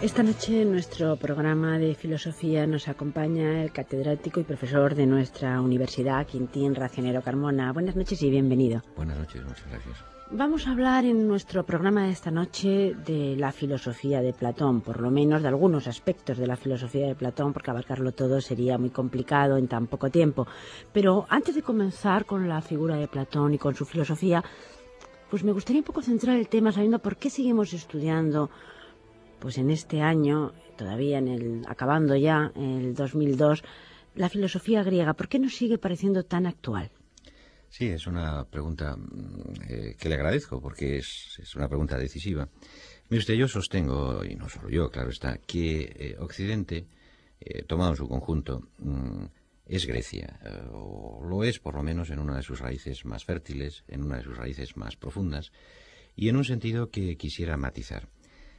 Esta noche en nuestro programa de filosofía nos acompaña el catedrático y profesor de nuestra universidad, Quintín Racionero Carmona. Buenas noches y bienvenido. Buenas noches, muchas gracias. Vamos a hablar en nuestro programa de esta noche de la filosofía de Platón, por lo menos de algunos aspectos de la filosofía de Platón, porque abarcarlo todo sería muy complicado en tan poco tiempo. Pero antes de comenzar con la figura de Platón y con su filosofía, pues me gustaría un poco centrar el tema sabiendo por qué seguimos estudiando, pues en este año, todavía acabando ya el 2002, la filosofía griega. ¿Por qué nos sigue pareciendo tan actual? Sí, es una pregunta que le agradezco porque es una pregunta decisiva. Mire usted, yo sostengo, y no solo yo, claro está, que Occidente, tomado en su conjunto, es Grecia, o lo es por lo menos en una de sus raíces más fértiles, en una de sus raíces más profundas, y en un sentido que quisiera matizar.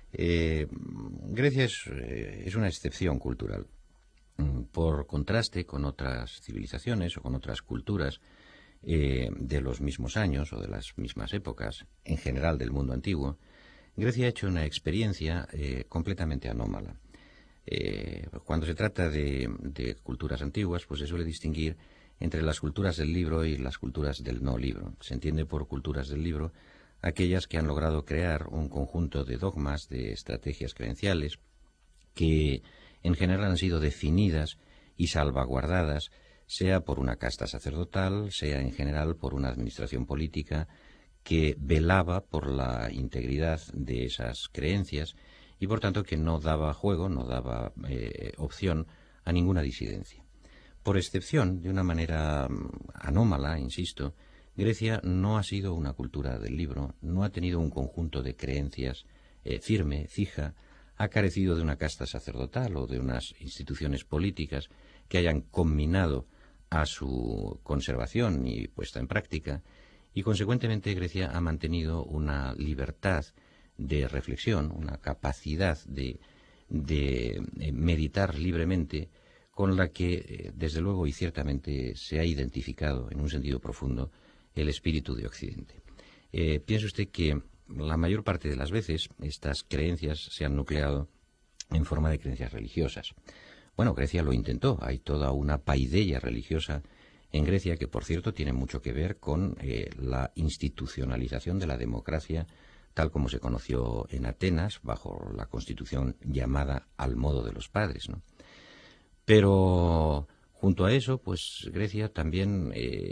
Grecia es una excepción cultural. Por contraste con otras civilizaciones o con otras culturas de los mismos años o de las mismas épocas, en general del mundo antiguo, Grecia ha hecho una experiencia completamente anómala. Cuando se trata de culturas antiguas, pues se suele distinguir entre las culturas del libro y las culturas del no libro. Se entiende por culturas del libro aquellas que han logrado crear un conjunto de dogmas, de estrategias creenciales, que en general han sido definidas y salvaguardadas, sea por una casta sacerdotal, sea en general por una administración política que velaba por la integridad de esas creencias y por tanto que no daba juego, no daba opción a ninguna disidencia. Por excepción, de una manera anómala, insisto, Grecia no ha sido una cultura del libro, no ha tenido un conjunto de creencias firme, fija, ha carecido de una casta sacerdotal o de unas instituciones políticas que hayan combinado a su conservación y puesta en práctica, y consecuentemente Grecia ha mantenido una libertad de reflexión, una capacidad de meditar libremente, con la que, desde luego y ciertamente, se ha identificado en un sentido profundo el espíritu de Occidente. Piense usted que la mayor parte de las veces estas creencias se han nucleado en forma de creencias religiosas. Bueno, Grecia lo intentó. Hay toda una paideia religiosa en Grecia que, por cierto, tiene mucho que ver con la institucionalización de la democracia tal como se conoció en Atenas, bajo la constitución llamada al modo de los padres, ¿no? Pero junto a eso, pues Grecia también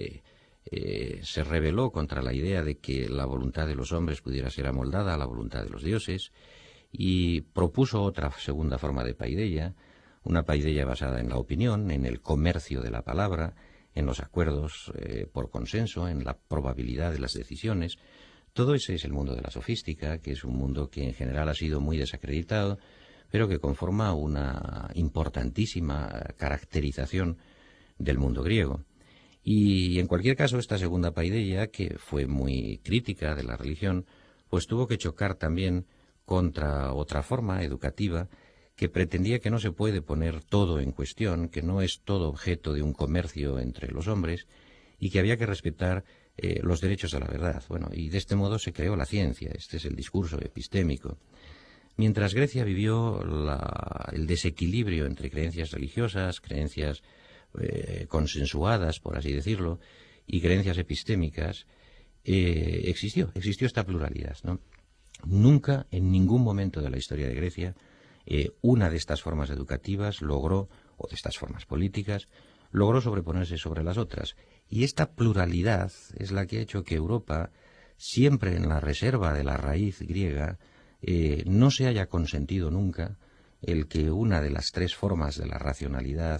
se rebeló contra la idea de que la voluntad de los hombres pudiera ser amoldada a la voluntad de los dioses y propuso otra segunda forma de paideia, una paideia basada en la opinión, en el comercio de la palabra, en los acuerdos por consenso, en la probabilidad de las decisiones. Todo ese es el mundo de la sofística, que es un mundo que en general ha sido muy desacreditado, pero que conforma una importantísima caracterización del mundo griego. Y en cualquier caso, esta segunda paideia, que fue muy crítica de la religión, pues tuvo que chocar también contra otra forma educativa que pretendía que no se puede poner todo en cuestión, que no es todo objeto de un comercio entre los hombres y que había que respetar los derechos a la verdad. Bueno, y de este modo se creó la ciencia. Este es el discurso epistémico. Mientras Grecia vivió el desequilibrio entre creencias religiosas, creencias consensuadas, por así decirlo, y creencias epistémicas, existió esta pluralidad, ¿no? Nunca, en ningún momento de la historia de Grecia, una de estas formas educativas logró, o de estas formas políticas, logró sobreponerse sobre las otras. Y esta pluralidad es la que ha hecho que Europa, siempre en la reserva de la raíz griega, no se haya consentido nunca el que una de las tres formas de la racionalidad,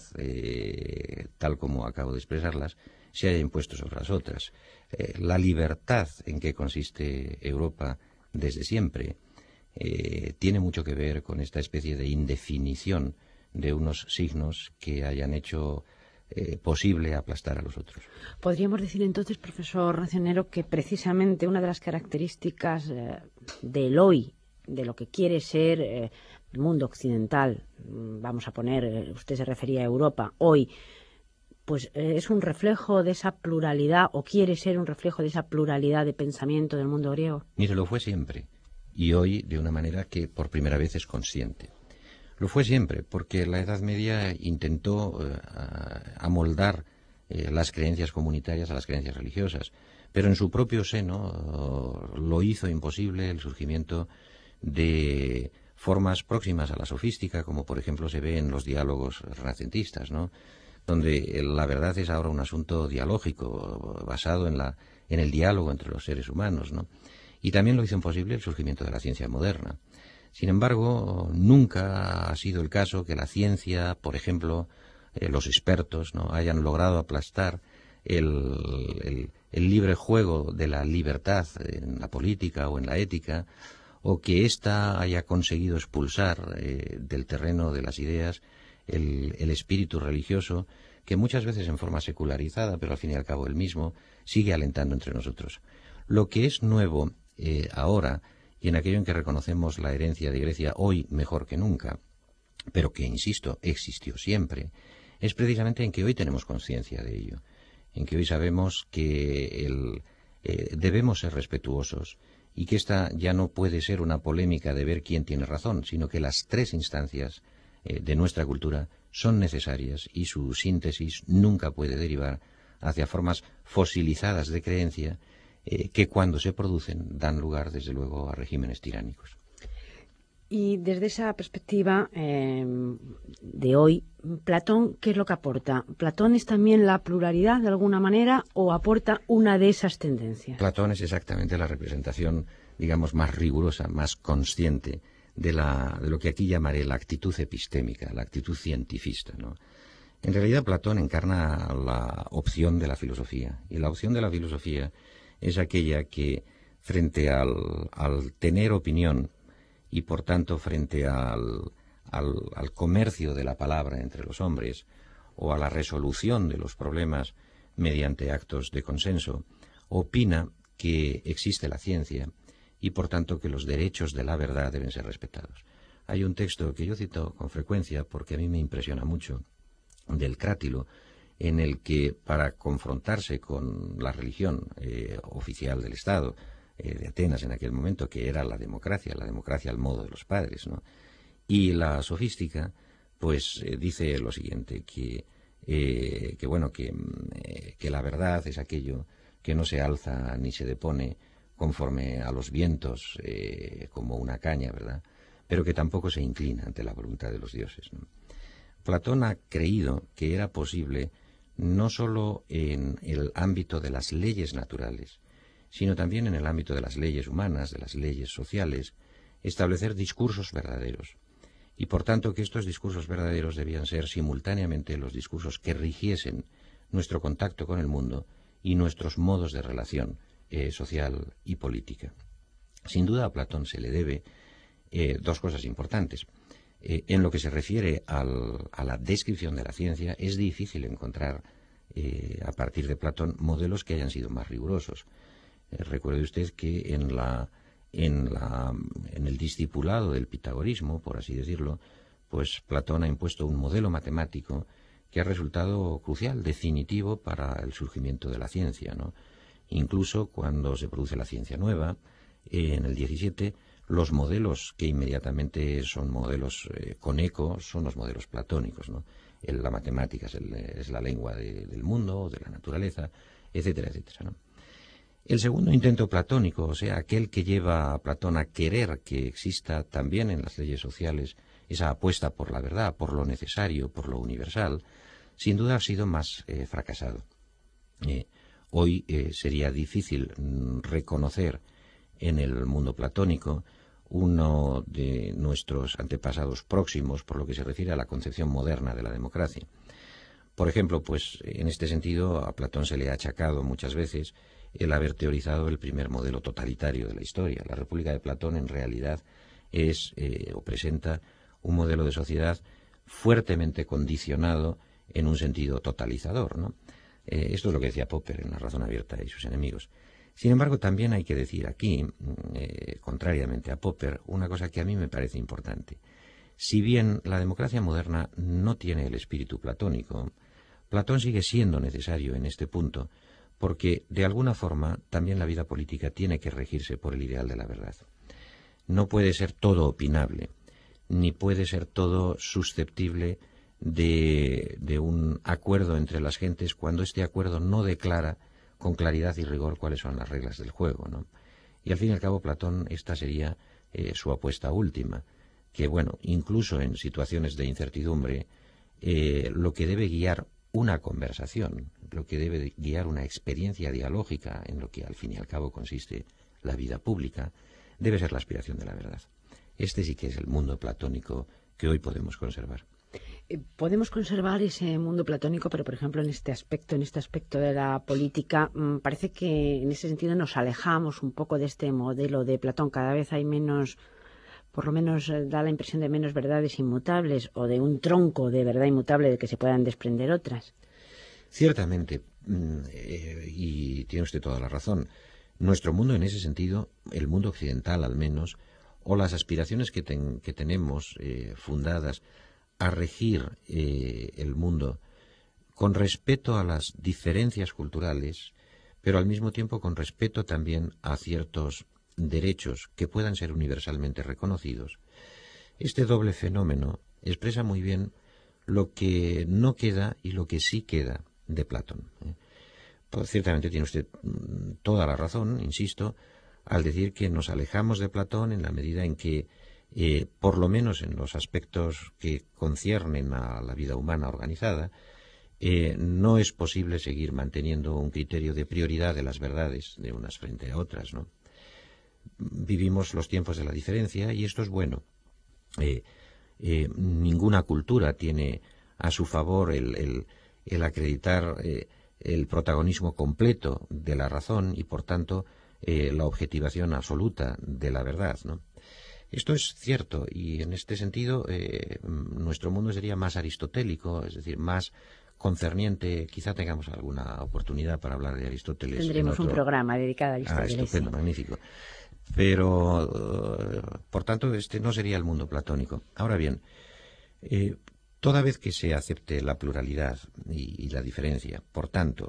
tal como acabo de expresarlas, se haya impuesto sobre las otras. La libertad en que consiste Europa desde siempre tiene mucho que ver con esta especie de indefinición de unos signos que hayan hecho posible aplastar a los otros. Podríamos decir entonces, profesor Racionero, que precisamente una de las características del hoy, de lo que quiere ser el mundo occidental, vamos a poner, usted se refería a Europa, hoy, pues es un reflejo de esa pluralidad, o quiere ser un reflejo de esa pluralidad de pensamiento del mundo griego. Mire, lo fue siempre, y hoy de una manera que por primera vez es consciente. Lo fue siempre, porque la Edad Media intentó amoldar las creencias comunitarias a las creencias religiosas, pero en su propio seno lo hizo imposible el surgimiento de formas próximas a la sofística, como por ejemplo se ve en los diálogos renacentistas, ¿no?, donde la verdad es ahora un asunto dialógico, basado en el diálogo entre los seres humanos, ¿no? Y también lo hizo imposible el surgimiento de la ciencia moderna. Sin embargo, nunca ha sido el caso que la ciencia, por ejemplo, los expertos, ¿no?, hayan logrado aplastar el libre juego de la libertad en la política o en la ética, o que ésta haya conseguido expulsar del terreno de las ideas el espíritu religioso, que muchas veces en forma secularizada, pero al fin y al cabo el mismo, sigue alentando entre nosotros. Lo que es nuevo ahora, y en aquello en que reconocemos la herencia de Grecia hoy mejor que nunca, pero que, insisto, existió siempre, es precisamente en que hoy tenemos conciencia de ello, en que hoy sabemos que debemos ser respetuosos, y que esta ya no puede ser una polémica de ver quién tiene razón, sino que las tres instancias de nuestra cultura son necesarias y su síntesis nunca puede derivar hacia formas fosilizadas de creencia que cuando se producen dan lugar, desde luego, a regímenes tiránicos. Y desde esa perspectiva de hoy, Platón, ¿qué es lo que aporta? ¿Platón es también la pluralidad de alguna manera o aporta una de esas tendencias? Platón es exactamente la representación, digamos, más rigurosa, más consciente de lo que aquí llamaré la actitud epistémica, la actitud cientifista, ¿no? En realidad Platón encarna la opción de la filosofía, y la opción de la filosofía es aquella que, frente al tener opinión y por tanto frente al comercio de la palabra entre los hombres, o a la resolución de los problemas mediante actos de consenso, opina que existe la ciencia y por tanto que los derechos de la verdad deben ser respetados. Hay un texto que yo cito con frecuencia porque a mí me impresiona mucho, del Crátilo, en el que, para confrontarse con la religión oficial del Estado de Atenas en aquel momento, que era la democracia al modo de los padres, ¿no?, y la sofística, pues dice lo siguiente, que la verdad es aquello que no se alza ni se depone conforme a los vientos como una caña, ¿verdad?, pero que tampoco se inclina ante la voluntad de los dioses, ¿no? Platón ha creído que era posible, no sólo en el ámbito de las leyes naturales, sino también en el ámbito de las leyes humanas, de las leyes sociales, establecer discursos verdaderos, y por tanto que estos discursos verdaderos debían ser simultáneamente los discursos que rigiesen nuestro contacto con el mundo y nuestros modos de relación social y política. Sin duda a Platón se le debe dos cosas importantes. En lo que se refiere a la descripción de la ciencia, es difícil encontrar a partir de Platón modelos que hayan sido más rigurosos. Recuerde usted que en el discipulado del pitagorismo, por así decirlo, pues Platón ha impuesto un modelo matemático que ha resultado crucial, definitivo para el surgimiento de la ciencia, ¿no? Incluso cuando se produce la ciencia nueva, en el 17, los modelos que inmediatamente son modelos con eco son los modelos platónicos, ¿no? La matemática es la lengua del mundo, de la naturaleza, etcétera, etcétera, ¿no? El segundo intento platónico, o sea, aquel que lleva a Platón a querer que exista también en las leyes sociales esa apuesta por la verdad, por lo necesario, por lo universal, sin duda ha sido más fracasado. Hoy sería difícil reconocer en el mundo platónico uno de nuestros antepasados próximos por lo que se refiere a la concepción moderna de la democracia. Por ejemplo, pues en este sentido a Platón se le ha achacado muchas veces el haber teorizado el primer modelo totalitario de la historia. La República de Platón en realidad es o presenta un modelo de sociedad fuertemente condicionado en un sentido totalizador, ¿no? Esto es lo que decía Popper en La razón abierta y sus enemigos. Sin embargo, también hay que decir aquí, contrariamente a Popper, una cosa que a mí me parece importante. Si bien la democracia moderna no tiene el espíritu platónico, Platón sigue siendo necesario en este punto, porque de alguna forma también la vida política tiene que regirse por el ideal de la verdad. No puede ser todo opinable, ni puede ser todo susceptible de un acuerdo entre las gentes cuando este acuerdo no declara con claridad y rigor cuáles son las reglas del juego, ¿no? Y al fin y al cabo, Platón, esta sería su apuesta última, que bueno, incluso en situaciones de incertidumbre, lo que debe guiar una conversación, lo que debe guiar una experiencia dialógica en lo que al fin y al cabo consiste la vida pública, debe ser la aspiración de la verdad. Este sí que es el mundo platónico que hoy podemos conservar. Podemos conservar ese mundo platónico, pero por ejemplo en este aspecto de la política, parece que en ese sentido nos alejamos un poco de este modelo de Platón. Cada vez hay menos, por lo menos da la impresión de menos verdades inmutables o de un tronco de verdad inmutable de que se puedan desprender otras. Ciertamente, y tiene usted toda la razón, nuestro mundo en ese sentido, el mundo occidental al menos, o las aspiraciones que tenemos fundadas a regir el mundo con respeto a las diferencias culturales, pero al mismo tiempo con respeto también a ciertos derechos que puedan ser universalmente reconocidos. Este doble fenómeno expresa muy bien lo que no queda y lo que sí queda de Platón. Pues ciertamente tiene usted toda la razón, insisto, al decir que nos alejamos de Platón en la medida en que por lo menos en los aspectos que conciernen a la vida humana organizada, no es posible seguir manteniendo un criterio de prioridad de las verdades de unas frente a otras, ¿no? Vivimos los tiempos de la diferencia y esto es bueno. Ninguna cultura tiene a su favor el acreditar el protagonismo completo de la razón y, por tanto, la objetivación absoluta de la verdad, ¿no? Esto es cierto y en este sentido nuestro mundo sería más aristotélico, es decir, más concerniente. Quizá tengamos alguna oportunidad para hablar de Aristóteles. Tendremos un programa dedicado a Aristóteles. Estupendo, sí. Magnífico. Pero, por tanto, este no sería el mundo platónico. Ahora bien, toda vez que se acepte la pluralidad y la diferencia, por tanto,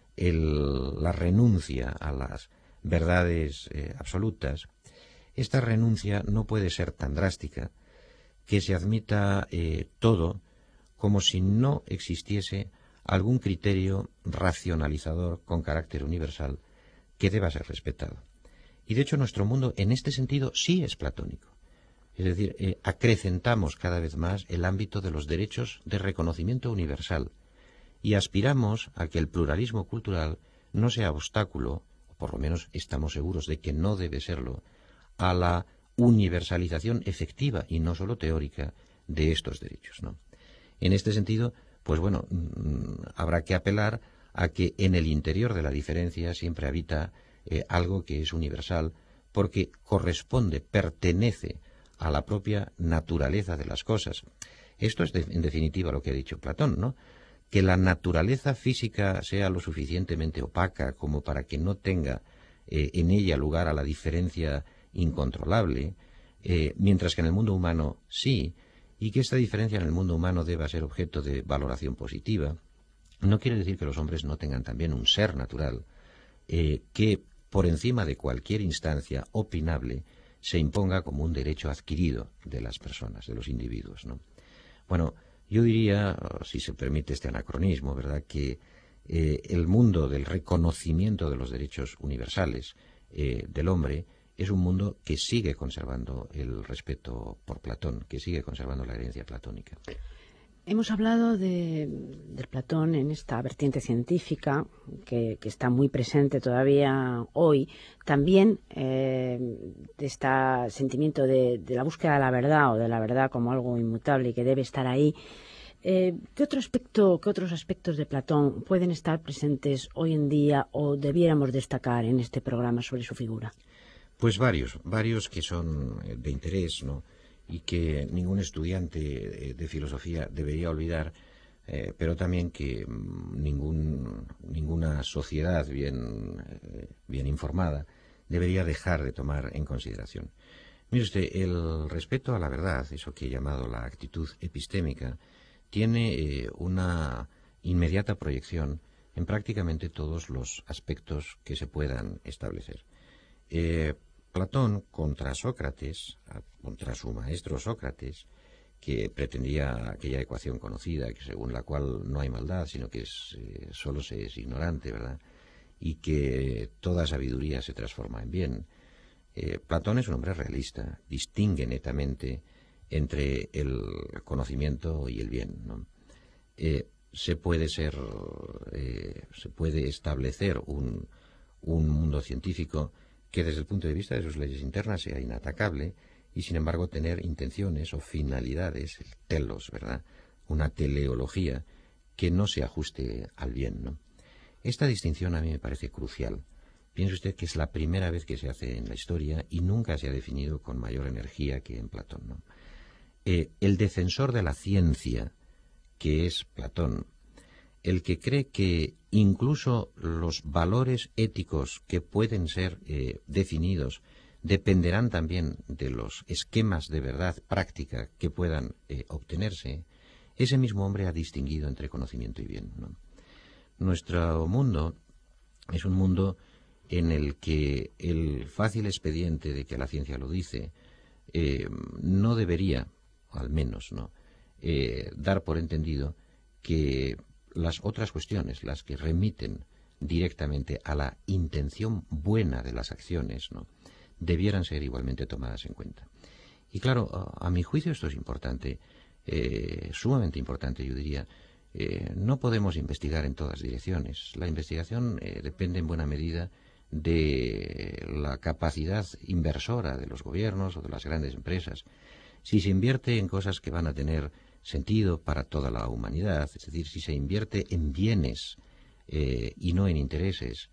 la renuncia a las verdades absolutas, esta renuncia no puede ser tan drástica que se admita todo como si no existiese algún criterio racionalizador con carácter universal que deba ser respetado. Y de hecho nuestro mundo en este sentido sí es platónico. Es decir, acrecentamos cada vez más el ámbito de los derechos de reconocimiento universal y aspiramos a que el pluralismo cultural no sea obstáculo, o por lo menos estamos seguros de que no debe serlo, a la universalización efectiva y no solo teórica de estos derechos, ¿no? En este sentido, pues bueno, habrá que apelar a que en el interior de la diferencia siempre habita algo que es universal, porque corresponde, pertenece a la propia naturaleza de las cosas. Esto es, en definitiva, lo que ha dicho Platón, ¿no? Que la naturaleza física sea lo suficientemente opaca como para que no tenga en ella lugar a la diferencia incontrolable, mientras que en el mundo humano sí, y que esta diferencia en el mundo humano deba ser objeto de valoración positiva, no quiere decir que los hombres no tengan también un ser natural que, por encima de cualquier instancia opinable, se imponga como un derecho adquirido de las personas, de los individuos, ¿no? Bueno, yo diría, si se permite este anacronismo, ¿verdad?, que el mundo del reconocimiento de los derechos universales del hombre es un mundo que sigue conservando el respeto por Platón, que sigue conservando la herencia platónica. Hemos hablado del Platón en esta vertiente científica que está muy presente todavía hoy. También de este sentimiento de la búsqueda de la verdad o de la verdad como algo inmutable y que debe estar ahí. ¿Qué otros aspectos de Platón pueden estar presentes hoy en día o debiéramos destacar en este programa sobre su figura? Pues varios que son de interés, ¿no?, y que ningún estudiante de filosofía debería olvidar, pero también que ninguna sociedad bien informada debería dejar de tomar en consideración. Mire usted, el respeto a la verdad, eso que he llamado la actitud epistémica, tiene una inmediata proyección en prácticamente todos los aspectos que se puedan establecer. Platón contra Sócrates, contra su maestro Sócrates, que pretendía aquella ecuación conocida, que según la cual no hay maldad, sino que solo se es ignorante, ¿verdad? Y que toda sabiduría se transforma en bien. Platón es un hombre realista, distingue netamente entre el conocimiento y el bien, ¿no? Se puede establecer un mundo científico que desde el punto de vista de sus leyes internas sea inatacable y sin embargo tener intenciones o finalidades, el telos, ¿verdad? Una teleología que no se ajuste al bien, ¿no? Esta distinción a mí me parece crucial. Piense usted que es la primera vez que se hace en la historia y nunca se ha definido con mayor energía que en Platón, ¿no? El defensor de la ciencia, que es Platón, el que cree que incluso los valores éticos que pueden ser definidos dependerán también de los esquemas de verdad práctica que puedan obtenerse, ese mismo hombre ha distinguido entre conocimiento y bien, ¿no? Nuestro mundo es un mundo en el que el fácil expediente de que la ciencia lo dice no debería, al menos, ¿no?, dar por entendido que las otras cuestiones, las que remiten directamente a la intención buena de las acciones, ¿no?, debieran ser igualmente tomadas en cuenta. Y claro, a mi juicio esto es importante, sumamente importante, yo diría. No podemos investigar en todas direcciones. La investigación depende en buena medida de la capacidad inversora de los gobiernos o de las grandes empresas. Si se invierte en cosas que van a tener sentido para toda la humanidad, es decir, si se invierte en bienes y no en intereses,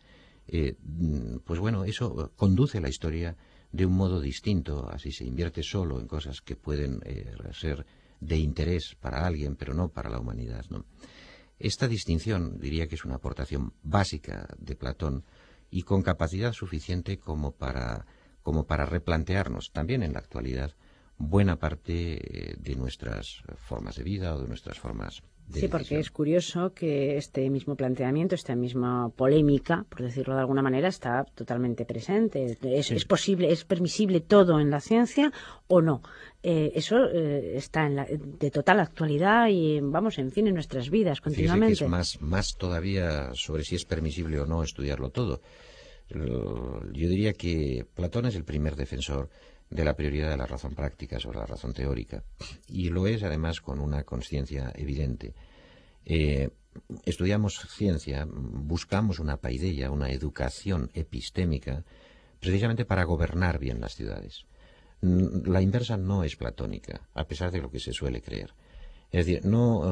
pues bueno, eso conduce la historia de un modo distinto a si se invierte solo en cosas que pueden ser de interés para alguien, pero no para la humanidad, ¿no? Esta distinción diría que es una aportación básica de Platón y con capacidad suficiente como para replantearnos también en la actualidad buena parte de nuestras formas de vida o de nuestras formas de Sí, porque decisión. es curioso que este mismo planteamiento, esta misma polémica, por decirlo de alguna manera, está totalmente presente. ¿Es posible, es permisible todo en la ciencia o no? Eso está de total actualidad y, vamos, en fin, en nuestras vidas continuamente. Fíjese que es más todavía sobre si es permisible o no estudiarlo todo. Yo diría que Platón es el primer defensor de la prioridad de la razón práctica sobre la razón teórica, y lo es además con una consciencia evidente. Estudiamos ciencia, buscamos una paideia, una educación epistémica, precisamente para gobernar bien las ciudades. La inversa no es platónica, a pesar de lo que se suele creer. Es decir,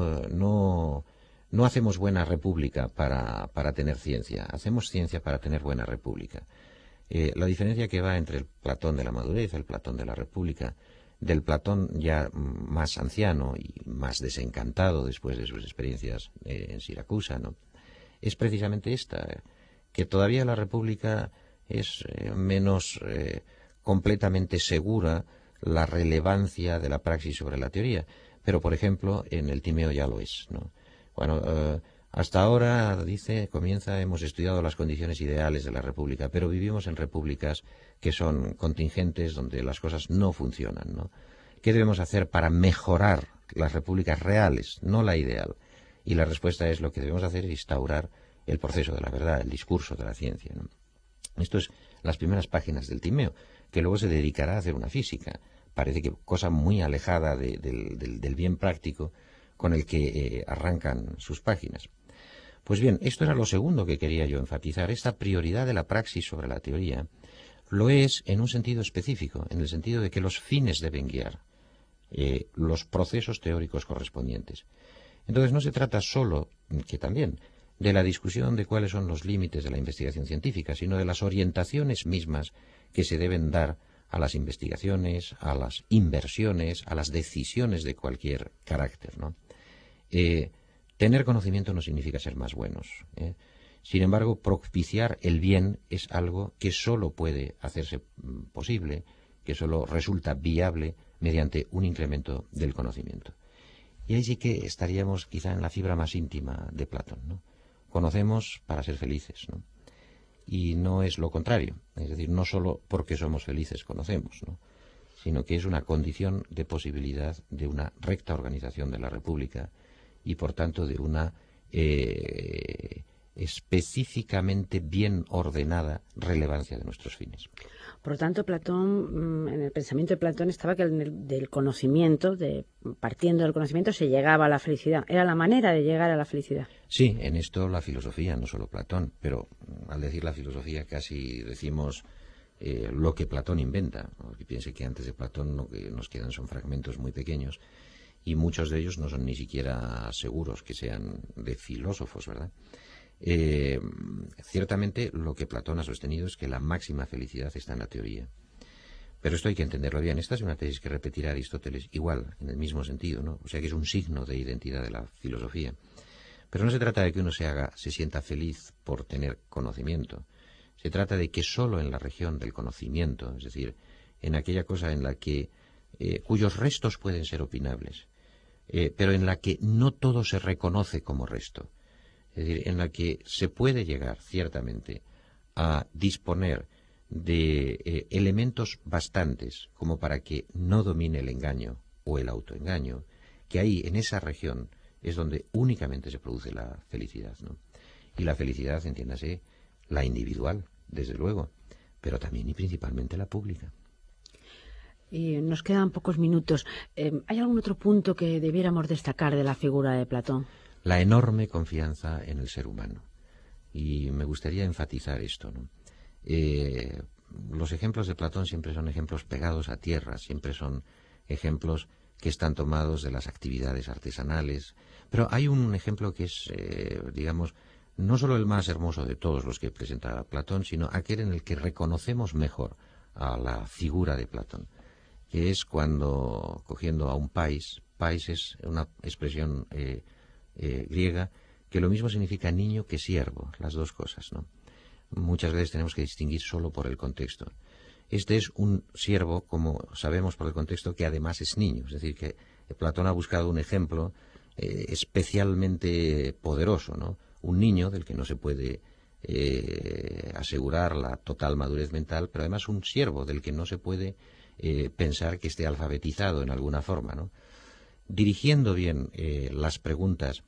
no hacemos buena república para tener ciencia, hacemos ciencia para tener buena república. La diferencia que va entre el Platón de la madurez, el Platón de la república, del Platón ya más anciano y más desencantado después de sus experiencias en Siracusa, ¿no?, es precisamente esta, que todavía la república es menos completamente segura la relevancia de la praxis sobre la teoría, pero por ejemplo en el Timeo ya lo es, ¿no? Bueno, hasta ahora, hemos estudiado las condiciones ideales de la república, pero vivimos en repúblicas que son contingentes, donde las cosas no funcionan, ¿no? ¿Qué debemos hacer para mejorar las repúblicas reales, no la ideal? Y la respuesta es: lo que debemos hacer es instaurar el proceso de la verdad, el discurso de la ciencia, ¿no? Esto es las primeras páginas del Timeo, que luego se dedicará a hacer una física. Parece que cosa muy alejada del bien práctico con el que arrancan sus páginas. Pues bien, esto era lo segundo que quería yo enfatizar. Esta prioridad de la praxis sobre la teoría lo es en un sentido específico, en el sentido de que los fines deben guiar los procesos teóricos correspondientes. Entonces no se trata solo, que también, de la discusión de cuáles son los límites de la investigación científica, sino de las orientaciones mismas que se deben dar a las investigaciones, a las inversiones, a las decisiones de cualquier carácter, ¿no? Tener conocimiento no significa ser más buenos, ¿eh? Sin embargo, propiciar el bien es algo que solo puede hacerse posible, que solo resulta viable mediante un incremento del conocimiento. Y ahí sí que estaríamos quizá en la fibra más íntima de Platón, ¿no? Conocemos para ser felices, ¿no? y no es lo contrario. Es decir, no solo porque somos felices conocemos, ¿no?, sino que es una condición de posibilidad de una recta organización de la República y, por tanto, de una específicamente bien ordenada relevancia de nuestros fines. Por lo tanto, Platón, en el pensamiento de Platón estaba que del conocimiento, partiendo del conocimiento, se llegaba a la felicidad. Era la manera de llegar a la felicidad. Sí, en esto la filosofía, no solo Platón, pero al decir la filosofía casi decimos lo que Platón inventa. Porque piense que antes de Platón lo que nos quedan son fragmentos muy pequeños y muchos de ellos no son ni siquiera seguros que sean de filósofos, ¿verdad? Ciertamente lo que Platón ha sostenido es que la máxima felicidad está en la teoría. Pero esto hay que entenderlo bien. Esta es una tesis que repetirá Aristóteles igual, en el mismo sentido, ¿no? O sea que es un signo de identidad de la filosofía. Pero no se trata de que uno se sienta feliz por tener conocimiento. Se trata de que solo en la región del conocimiento, es decir, en aquella cosa en la que cuyos restos pueden ser opinables, pero en la que no todo se reconoce como resto, es decir, en la que se puede llegar ciertamente a disponer de elementos bastantes como para que no domine el engaño o el autoengaño, que ahí, en esa región, es donde únicamente se produce la felicidad, ¿no? Y la felicidad, entiéndase, la individual, desde luego, pero también y principalmente la pública. Y nos quedan pocos minutos. ¿Hay algún otro punto que debiéramos destacar de la figura de Platón? La enorme confianza en el ser humano. Y me gustaría enfatizar esto, ¿no? Los ejemplos de Platón siempre son ejemplos pegados a tierra, siempre son ejemplos que están tomados de las actividades artesanales. Pero hay un ejemplo que es, digamos, no solo el más hermoso de todos los que presenta Platón, sino aquel en el que reconocemos mejor a la figura de Platón, que es cuando, cogiendo a un pais es una expresión griega que lo mismo significa niño que siervo, las dos cosas, ¿no? Muchas veces tenemos que distinguir solo por el contexto. Este es un siervo, como sabemos por el contexto, que además es niño, es decir, que Platón ha buscado un ejemplo especialmente poderoso, ¿no? Un niño del que no se puede asegurar la total madurez mental, pero además un siervo del que no se puede pensar que esté alfabetizado en alguna forma, ¿no? Dirigiendo bien las preguntas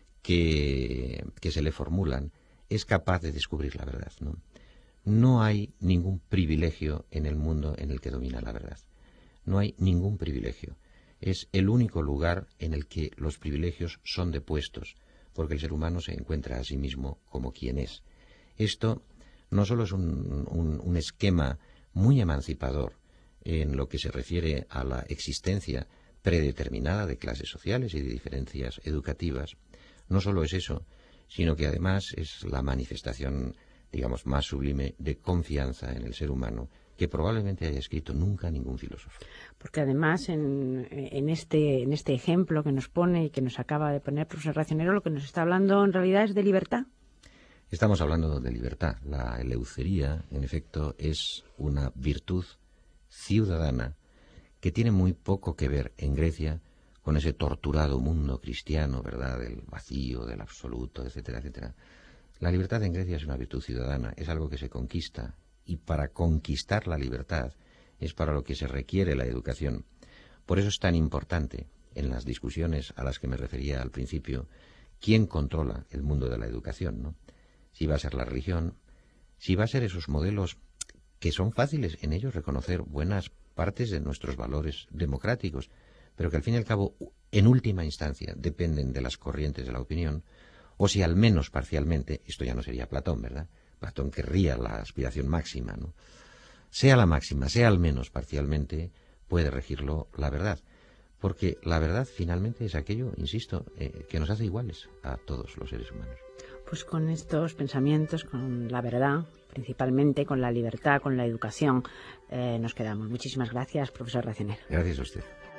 que se le formulan, es capaz de descubrir la verdad, ¿no? No hay ningún privilegio en el mundo en el que domina la verdad. No hay ningún privilegio. Es el único lugar en el que los privilegios son depuestos, porque el ser humano se encuentra a sí mismo como quien es. Esto no solo es un esquema muy emancipador en lo que se refiere a la existencia predeterminada de clases sociales y de diferencias educativas, no solo es eso, sino que además es la manifestación, digamos, más sublime de confianza en el ser humano que probablemente haya escrito nunca ningún filósofo. Porque además en este ejemplo que nos pone y que nos acaba de poner el profesor Racionero, lo que nos está hablando en realidad es de libertad. Estamos hablando de libertad. La eleucería, en efecto, es una virtud ciudadana que tiene muy poco que ver en Grecia con ese torturado mundo cristiano, ¿verdad?, del vacío, del absoluto, etcétera, etcétera. La libertad en Grecia es una virtud ciudadana, es algo que se conquista, y para conquistar la libertad es para lo que se requiere la educación. Por eso es tan importante, en las discusiones a las que me refería al principio, quién controla el mundo de la educación, ¿no? Si va a ser la religión, si va a ser esos modelos que son fáciles en ellos reconocer buenas partes de nuestros valores democráticos, pero que al fin y al cabo, en última instancia, dependen de las corrientes de la opinión, o si al menos parcialmente, esto ya no sería Platón, ¿verdad? Platón querría la aspiración máxima, ¿no? Sea la máxima, sea al menos parcialmente, puede regirlo la verdad, porque la verdad finalmente es aquello, insisto, que nos hace iguales a todos los seres humanos. Pues con estos pensamientos, con la verdad, principalmente con la libertad, con la educación, nos quedamos. Muchísimas gracias, profesor Racionero. Gracias a usted.